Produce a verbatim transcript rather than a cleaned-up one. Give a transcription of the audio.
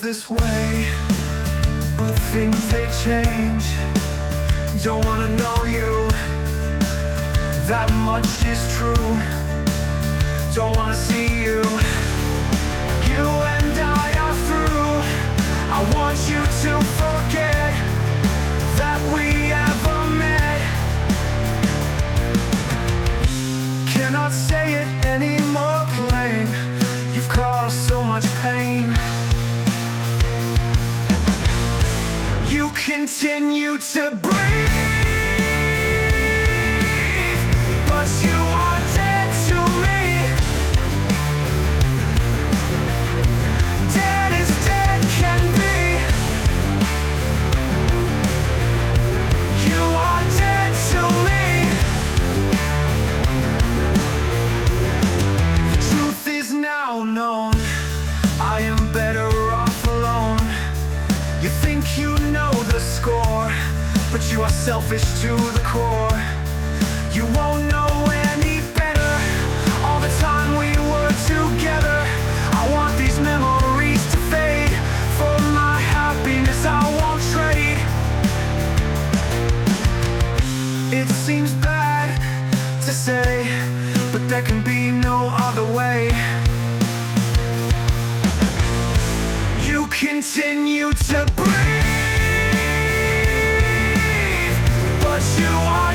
this way, but things they change. Don't wanna know you, that much is true. Don't wanna see you, you and I are through. I want you to forget that we ever met. Cannot say it any more plain, you've caused so much pain. You continue to breathe, but you are dead to me. Dead as dead can be. You are dead to me. The truth is now known, I am better off alone. You think you know the score, but you are selfish to the core. You won't know any better, all the time we were together. I want these memories to fade, for my happiness I won't trade. It seems bad to say, but there can be no other way. You continue to breathe, but you are